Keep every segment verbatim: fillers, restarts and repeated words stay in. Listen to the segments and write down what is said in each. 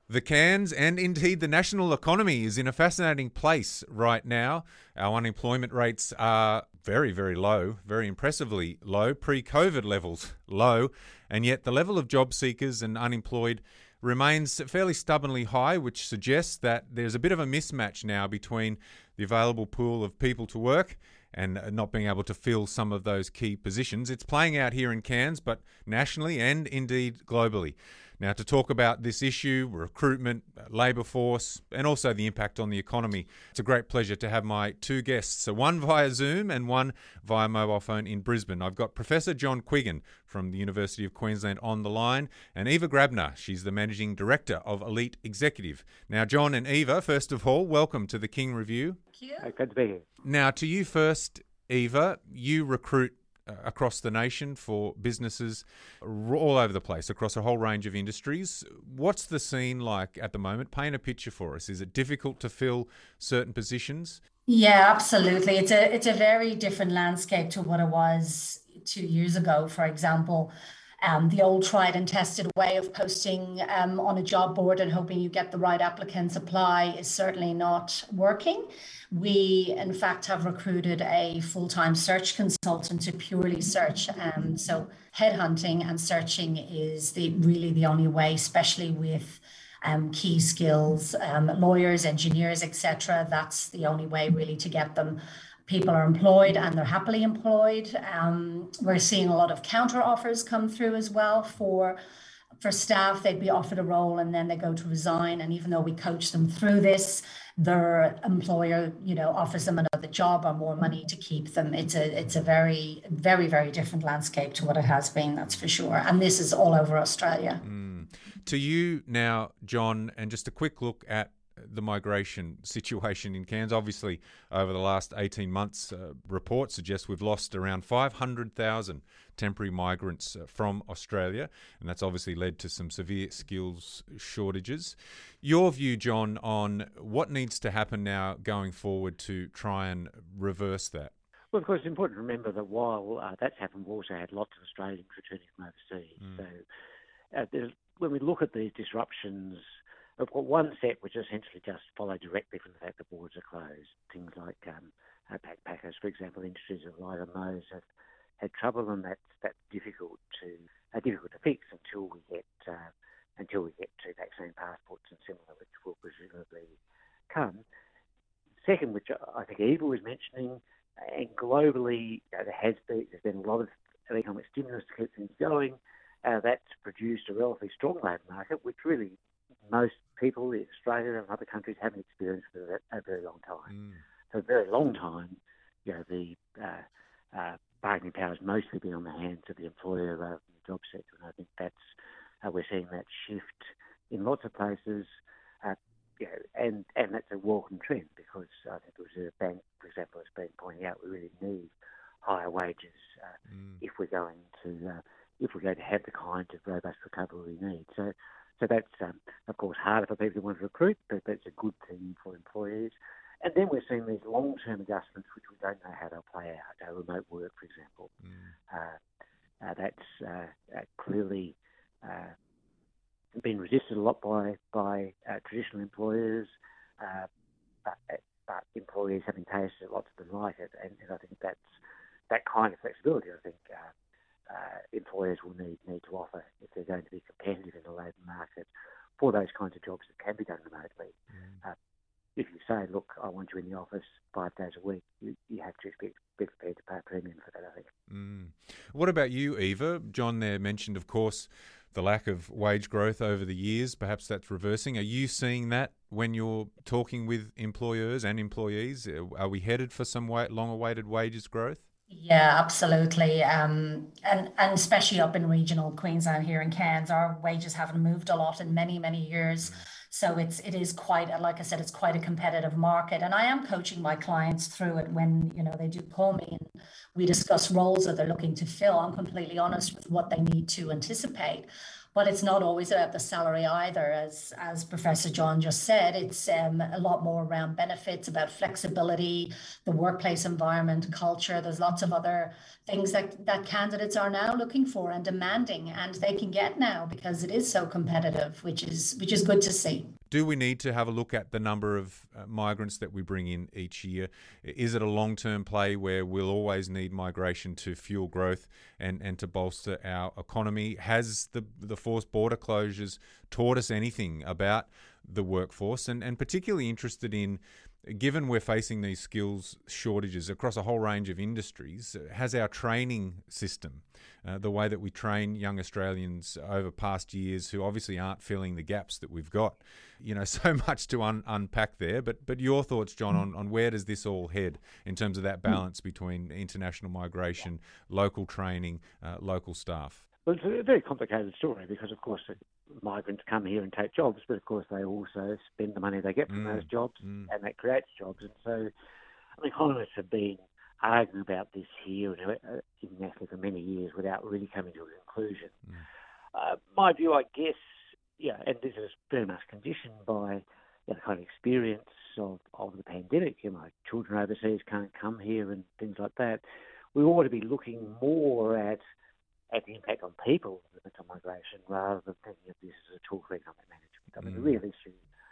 The Cairns and indeed the national economy is in a fascinating place right now. Our unemployment rates are very, very low, very impressively low, pre-COVID levels low, and yet the level of job seekers and unemployed remains fairly stubbornly high, which suggests that there's a bit of a mismatch now between the available pool of people to work and not being able to fill some of those key positions. It's playing out here in Cairns, but nationally and indeed globally. Now, to talk about this issue, recruitment, labour force, and also the impact on the economy, it's a great pleasure to have my two guests, so one via Zoom and one via mobile phone in Brisbane. I've got Professor John Quiggin from the University of Queensland on the line, and Eva Grabner. She's the Managing Director of Elite Executive. Now, John and Eva, first of all, welcome to the King Review. Thank you. Uh, good to be here. Now, to you first, Eva, you recruit across the nation for businesses all over the place, across a whole range of industries. What's the scene like at the moment? Paint a picture for us. Is it difficult to fill certain positions? Yeah, absolutely. It's a it's a very different landscape to what it was two years ago, for example. Um, the old tried and tested way of posting um, on a job board and hoping you get the right applicants apply is certainly not working. We, in fact, have recruited a full-time search consultant to purely search. Um, so headhunting and searching is the really the only way, especially with um, key skills, um, lawyers, engineers, et cetera. That's the only way really to get them. People are employed and they're happily employed. Um, we're seeing a lot of counter offers come through as well for, for staff. They'd be offered a role and then they go to resign. And even though we coach them through this, their employer, you know, offers them another job or more money to keep them. It's a it's a very, very, very different landscape to what it has been, that's for sure. And this is all over Australia. Mm. To you now, John, and just a quick look at the migration situation in Cairns. Obviously, over the last eighteen months, uh, reports suggest we've lost around five hundred thousand temporary migrants uh, from Australia, and that's obviously led to some severe skills shortages. Your view, John, on what needs to happen now going forward to try and reverse that? Well, of course, it's important to remember that while uh, that's happened, we've also had lots of Australians returning from overseas. Mm. So uh, when we look at these disruptions, we've got one set which essentially just follow directly from the fact that borders are closed. Things like um, uh, backpackers, for example, industries that rely on those have had trouble, and that's that's difficult to uh, difficult to fix until we get uh, until we get to vaccine passports and similar, which will presumably come. Second, which I think Eva was mentioning, and globally you know, there has been there's been a lot of economic stimulus to keep things going. Uh, that's produced a relatively strong labour market, which really most people in Australia and other countries haven't experienced for a very long time. Mm. For a very long time, you know, the uh, uh, bargaining power has mostly been on the hands of the employer rather than the job sector, and I think that's uh, we're seeing that shift in lots of places. Uh, you know, and and that's a welcome trend because I think the Reserve Bank, for example, has been pointing out we really need higher wages uh, mm. if we're going to uh, if we're going to have the kind of robust recovery we need. So. So that's, um, of course, harder for people who want to recruit, but that's a good thing for employees. And then we're seeing these long-term adjustments, which we don't know how they'll play out. Uh, remote work, for example. Mm. Uh, uh, that's uh, uh, clearly uh, been resisted a lot by by uh, traditional employers, uh, but, but employees having tasted it, lots of them like it. And, and I think that's that kind of flexibility, I think, uh, Uh, employers will need need to offer if they're going to be competitive in the labour market for those kinds of jobs that can be done remotely. Mm. Uh, if you say, look, I want you in the office five days a week, you, you have to be, be prepared to pay a premium for that, I think. Mm. What about you, Eva? John there mentioned, of course, the lack of wage growth over the years. Perhaps that's reversing. Are you seeing that when you're talking with employers and employees? Are we headed for some long-awaited wages growth? Yeah, absolutely. Um, and, and especially up in regional Queensland here in Cairns, our wages haven't moved a lot in many, many years. So it's, it is quite, like I said, it's quite a competitive market. And I am coaching my clients through it when, you know, they do call me and we discuss roles that they're looking to fill. I'm completely honest with what they need to anticipate. But it's not always about the salary either, as as Professor John just said. It's um, a lot more around benefits, about flexibility, the workplace environment, culture. There's lots of other things that, that candidates are now looking for and demanding, and they can get now because it is so competitive, which is which is good to see. Do we need to have a look at the number of uh, migrants that we bring in each year? Is it a long-term play where we'll always need migration to fuel growth and, and to bolster our economy? Has the the forced border closures taught us anything about the workforce? And, and particularly interested in, given we're facing these skills shortages across a whole range of industries, has our training system, uh, the way that we train young Australians over past years who obviously aren't filling the gaps that we've got, you know, so much to un- unpack there. But but your thoughts, John, on, on where does this all head in terms of that balance between international migration, local training, uh, local staff? Well, it's a very complicated story because, of course, migrants come here and take jobs, but of course they also spend the money they get from mm. those jobs, mm. and that creates jobs. And so, I mean, economists have been arguing about this here and uh, internationally for many years without really coming to a conclusion. Mm. Uh, my view, I guess, yeah, and this is very much conditioned by the kind of experience of, of the pandemic. You know, children overseas can't come here and things like that. We ought to be looking more at at the impact on people of migration rather than thinking of this as a tool for economic management. I mean, mm. the real issue,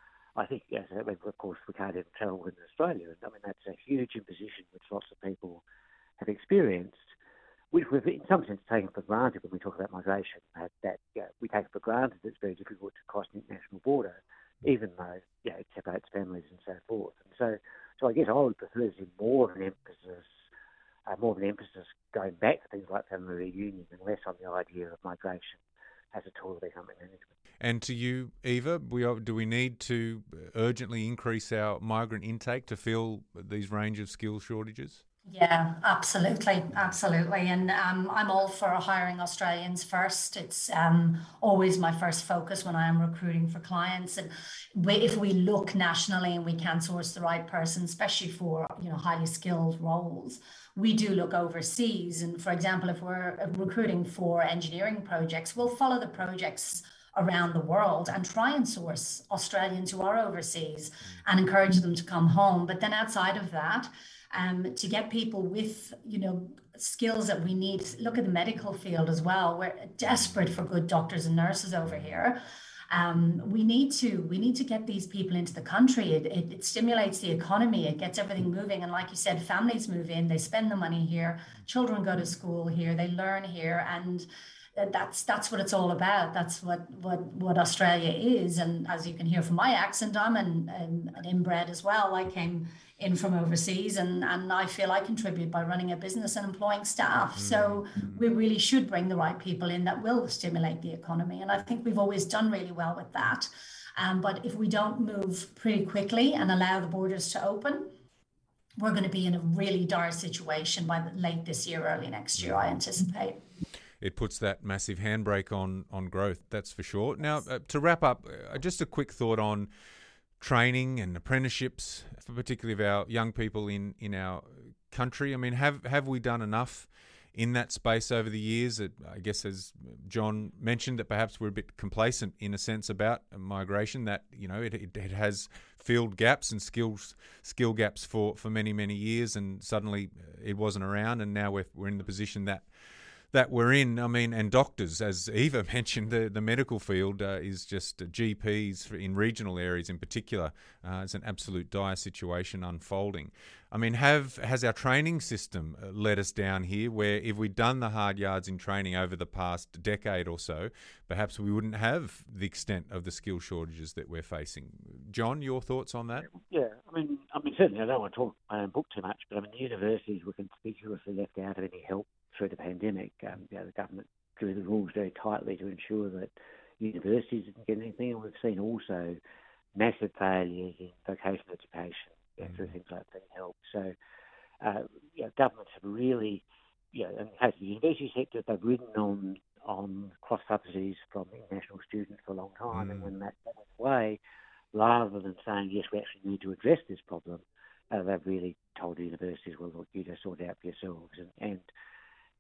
I think, yes, I mean, of course, we can't even travel within Australia. And I mean, that's a huge imposition which lots of people have experienced, which we've in some sense taken for granted when we talk about migration. That, that you know, we take it for granted that it's very difficult to cross an international border, even though you know, it separates families and so forth. And so, so I guess I would prefer to see more of an emphasis Uh, more of an emphasis going back to things like family reunion and less on the idea of migration as a tool of economic management. And to you, Eva, we are, do we need to urgently increase our migrant intake to fill these range of skill shortages? Yeah, absolutely, absolutely. And um, I'm all for hiring Australians first. It's um, always my first focus when I am recruiting for clients. And we, if we look nationally and we can source the right person, especially for you know highly skilled roles, we do look overseas. And for example, if we're recruiting for engineering projects, we'll follow the projects around the world and try and source Australians who are overseas and encourage them to come home. But then outside of that, um, to get people with, you know, skills that we need, look at the medical field as well. We're desperate for good doctors and nurses over here. Um, we need to we need to get these people into the country. It, it, it stimulates the economy. It gets everything moving. And like you said, families move in, they spend the money here, children go to school here, they learn here, and that's that's what it's all about. That's what what what Australia is. And as you can hear from my accent, I'm an, an, an inbred as well. I came in from overseas, and and I feel I contribute by running a business and employing staff. Mm-hmm. So we really should bring the right people in that will stimulate the economy, and I think we've always done really well with that. Um, but if we don't move pretty quickly and allow the borders to open, we're going to be in a really dire situation by the, late this year, early next year, I anticipate. It puts that massive handbrake on on growth, that's for sure. Now, uh, to wrap up, uh, just a quick thought on training and apprenticeships, for particularly of our young people in, in our country. I mean, have have we done enough in that space over the years? It, I guess, as John mentioned, that perhaps we're a bit complacent in a sense about migration, that, you know, it, it, it has filled gaps and skills skill gaps for, for many, many years, and suddenly it wasn't around, and now we're, we're in the position that that we're in. I mean, and doctors, as Eva mentioned, the, the medical field uh, is just uh, G Ps for, in regional areas in particular. Uh, it's an absolute dire situation unfolding. I mean, have has our training system let us down here, where if we'd done the hard yards in training over the past decade or so, perhaps we wouldn't have the extent of the skill shortages that we're facing? John, your thoughts on that? Yeah, I mean, I mean, certainly I don't want to talk my own book too much, but I mean, the universities were conspicuously left out of any help through the pandemic. Um, you know, the government drew the rules very tightly to ensure that universities didn't get anything, and we've seen also massive failures in vocational education, you know, mm-hmm. through things like free help. So, uh, you know, governments have really, you know, in the case of the university sector, they've ridden on on cross subsidies from international students for a long time, mm-hmm. and when that, that went away, rather than saying, yes, we actually need to address this problem, uh, they've really told the universities, well, look, you just sort it out for yourselves. And, and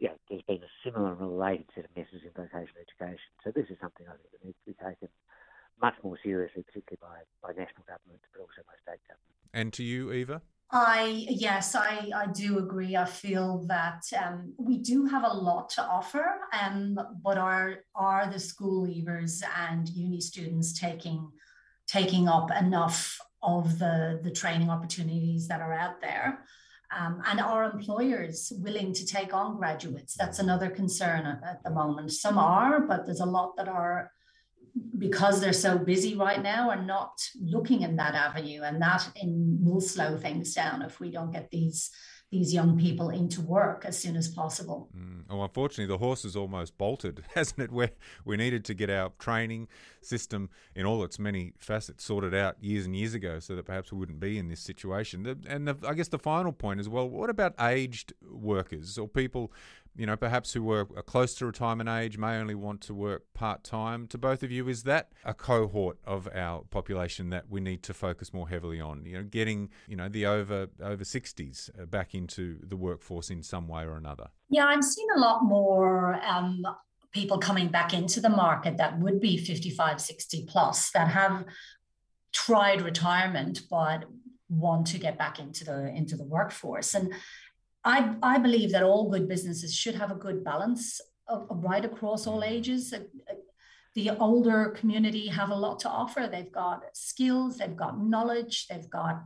yeah, there's been a similar and related set of messes in vocational education. So this is something I think that needs to be taken much more seriously, particularly by, by national government, but also by state government. And to you, Eva? I yes, I, I do agree. I feel that um, we do have a lot to offer, um, but are are the school leavers and uni students taking taking up enough of the the training opportunities that are out there? Um, and are employers willing to take on graduates? That's another concern at, at the moment. Some are, but there's a lot that are, because they're so busy right now, are not looking in that avenue, and that in will slow things down if we don't get these these young people into work as soon as possible. Mm. Oh, unfortunately, the horse has almost bolted, hasn't it? Where we needed to get our training system in all its many facets sorted out years and years ago, so that perhaps we wouldn't be in this situation. The, and the, I guess the final point is, well, what about aged workers or people, you know, perhaps who were close to retirement age, may only want to work part-time? To both of you, is that a cohort of our population that we need to focus more heavily on? You know, getting, you know, the over over sixties back into the workforce in some way or another? Yeah, I'm seeing a lot more um, people coming back into the market that would be fifty-five, sixty plus, that have tried retirement but want to get back into the into the workforce. And I, I believe that all good businesses should have a good balance of, of right across all ages. The older community have a lot to offer. They've got skills, they've got knowledge, they've got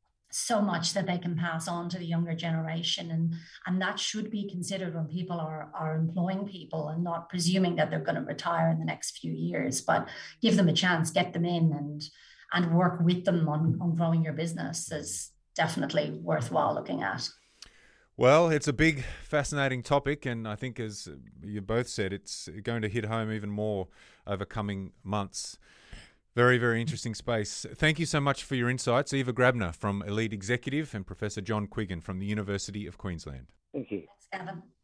so much that they can pass on to the younger generation. And, and that should be considered when people are, are employing people, and not presuming that they're going to retire in the next few years, but give them a chance, get them in, and, and work with them on, on growing your business is definitely worthwhile looking at. Well, it's a big, fascinating topic, and I think, as you both said, it's going to hit home even more over coming months. Very, very interesting space. Thank you so much for your insights, Eva Grabner from Elite Executive and Professor John Quiggin from the University of Queensland. Thank you. Thanks, Gavin.